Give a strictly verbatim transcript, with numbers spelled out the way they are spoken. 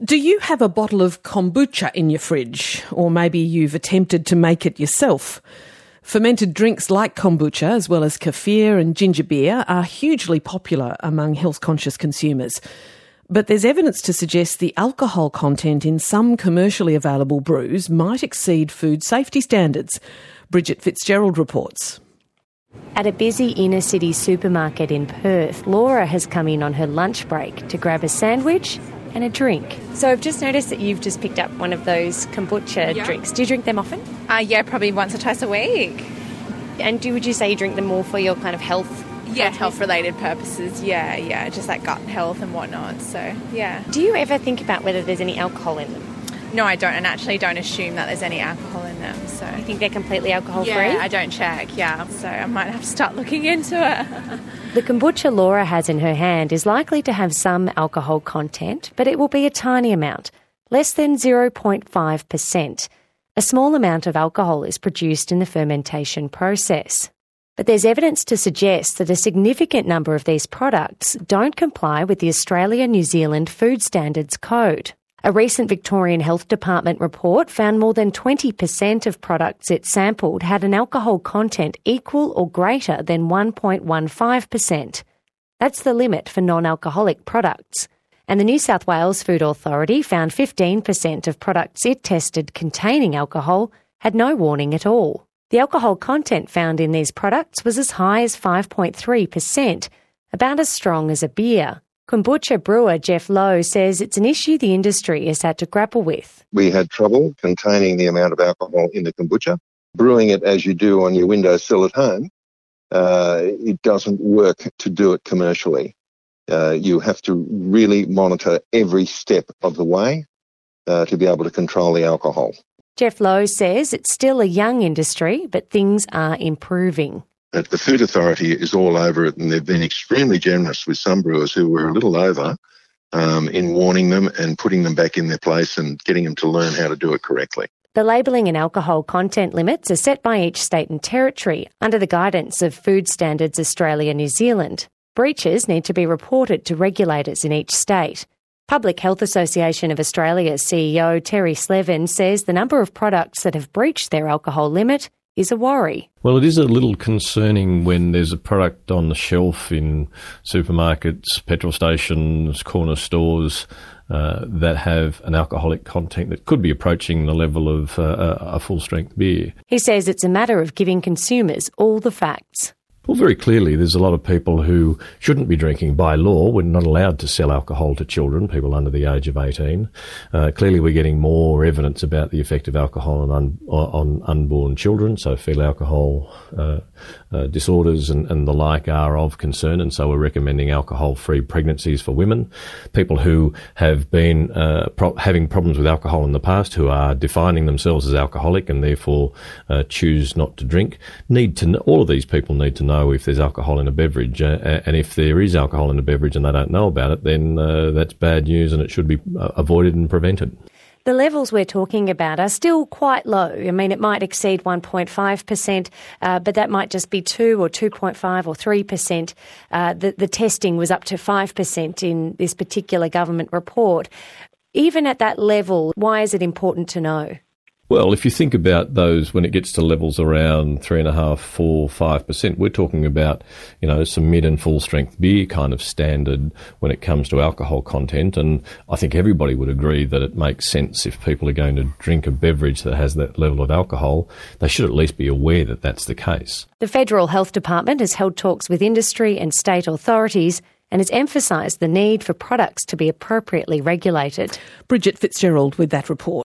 Do you have a bottle of kombucha in your fridge? Or maybe you've attempted to make it yourself? Fermented drinks like kombucha, as well as kefir and ginger beer, are hugely popular among health-conscious consumers. But there's evidence to suggest the alcohol content in some commercially available brews might exceed food safety standards. Bridget Fitzgerald reports. At a busy inner-city supermarket in Perth, Laura has come in on her lunch break to grab a sandwich and a drink. So I've just noticed that you've just picked up one of those kombucha yeah. drinks. Do you drink them often? Uh, yeah, probably once or twice a week. And do would you say you drink them more for your kind of health? Yeah, health-related purposes, yeah, yeah, just like gut health and whatnot, so, yeah. Do you ever think about whether there's any alcohol in them? No, I don't, and actually don't assume that there's any alcohol in them, so... You think they're completely alcohol-free? Yeah, I don't check, yeah, so I might have to start looking into it. The kombucha Laura has in her hand is likely to have some alcohol content, but it will be a tiny amount, less than zero point five percent. A small amount of alcohol is produced in the fermentation process. But there's evidence to suggest that a significant number of these products don't comply with the Australia-New Zealand Food Standards Code. A recent Victorian Health Department report found more than twenty percent of products it sampled had an alcohol content equal or greater than one point one five percent. That's the limit for non-alcoholic products. And the New South Wales Food Authority found fifteen percent of products it tested containing alcohol had no warning at all. The alcohol content found in these products was as high as five point three percent, about as strong as a beer. Kombucha brewer Jeff Lowe says it's an issue the industry has had to grapple with. We had trouble containing the amount of alcohol in the kombucha. Brewing it as you do on your windowsill at home, uh, it doesn't work to do it commercially. Uh, you have to really monitor every step of the way uh, to be able to control the alcohol. Jeff Lowe says it's still a young industry, but things are improving. The Food Authority is all over it, and they've been extremely generous with some brewers who were a little over um, in warning them and putting them back in their place and getting them to learn how to do it correctly. The labelling and alcohol content limits are set by each state and territory under the guidance of Food Standards Australia New Zealand. Breaches need to be reported to regulators in each state. Public Health Association of Australia's C E O Terry Slevin says the number of products that have breached their alcohol limit is a worry. Well, it is a little concerning when there's a product on the shelf in supermarkets, petrol stations, corner stores uh, that have an alcoholic content that could be approaching the level of uh, a full-strength beer. He says it's a matter of giving consumers all the facts. Well, very clearly, there's a lot of people who shouldn't be drinking by law. We're not allowed to sell alcohol to children, people under the age of eighteen. Uh, clearly, we're getting more evidence about the effect of alcohol on, un- on unborn children, so fetal alcohol uh, uh, disorders and, and the like are of concern, and so we're recommending alcohol-free pregnancies for women. People who have been uh, pro- having problems with alcohol in the past, who are defining themselves as alcoholic and therefore uh, choose not to drink, need to know, all of these people need to know if there's alcohol in a beverage, uh, and if there is alcohol in a beverage and they don't know about it, then uh, that's bad news and it should be uh, avoided and prevented. The levels we're talking about are still quite low. I mean, it might exceed one point five percent, uh, but that might just be two or two point five or three percent. Uh, the, the testing was up to five percent in this particular government report. Even at that level, why is it important to know? Well, if you think about those, when it gets to levels around three and a half, four, five percent, we're talking about, you know, some mid and full strength beer kind of standard when it comes to alcohol content. And I think everybody would agree that it makes sense if people are going to drink a beverage that has that level of alcohol, they should at least be aware that that's the case. The Federal Health Department has held talks with industry and state authorities and has emphasised the need for products to be appropriately regulated. Bridget Fitzgerald with that report.